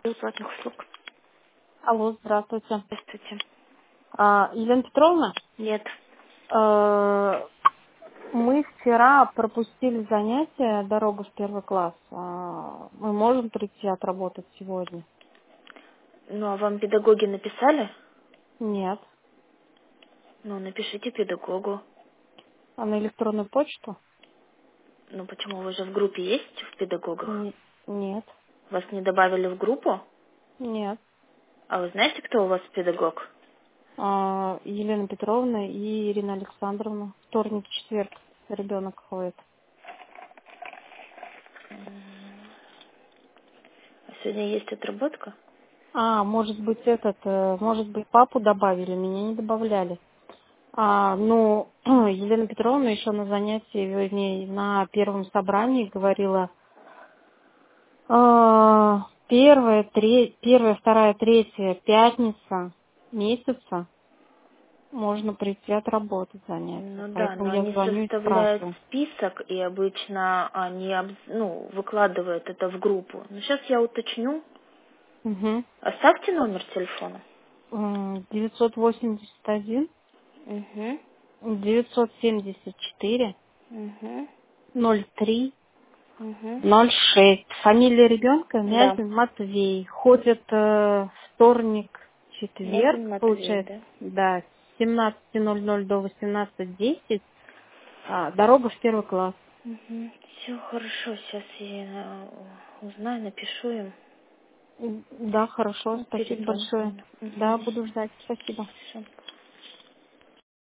Платных услуг. Алло, здравствуйте. Здравствуйте. Елена Петровна, Нет. мы вчера пропустили занятие «Дорога в первый класс». Мы можем прийти отработать сегодня? Ну, а вам педагоги написали? Нет. Ну, напишите педагогу. А на электронную почту? Ну, почему? Вы же в группе есть в педагогах? Нет. Вас не добавили в группу? Нет. А вы знаете, кто у вас педагог? Елена Петровна и Ирина Александровна. Вторник, четверг. Ребенок ходит. А сегодня есть отработка? Может быть, может быть, папу добавили, меня не добавляли. Елена Петровна еще на занятии, вернее, на первом собрании говорила, первая, вторая, третья пятница месяца можно прийти отработать занятия. Ну да, Поэтому но я они звоню и составляют спрашиваю. список, и обычно они выкладывают это в группу. Но сейчас я уточню. Угу. Оставьте номер телефона. 981 Угу. 974 Угу. 03 Угу. 06. Фамилия ребенка Да. Мязин Матвей. Ходит вторник, четверг, Мязин Матвей, получается, да? да, с 17:00 до 18:10. Дорога в первый класс. Все хорошо, сейчас я узнаю, напишу им. Да, хорошо, Ну, спасибо перезвоню большое. вам. Да, буду ждать. Спасибо. Всё.